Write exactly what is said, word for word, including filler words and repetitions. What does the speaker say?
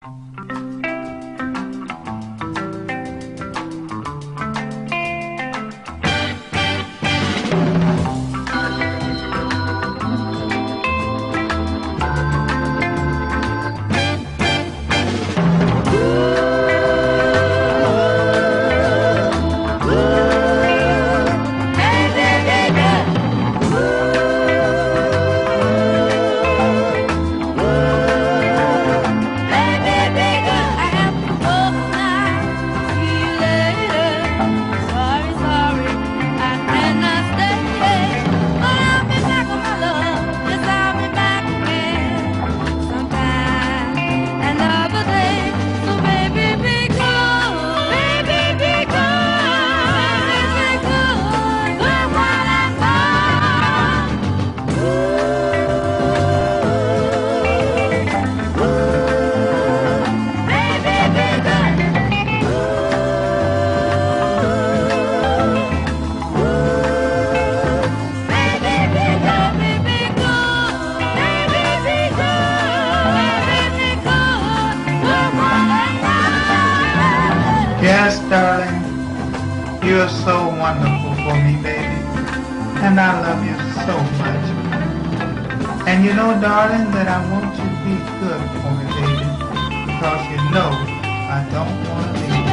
Yes, darling, you're so wonderful for me, baby, and I love you so much. And you know, darling, that I want you to be good for me, baby, because you know I don't want to leave you.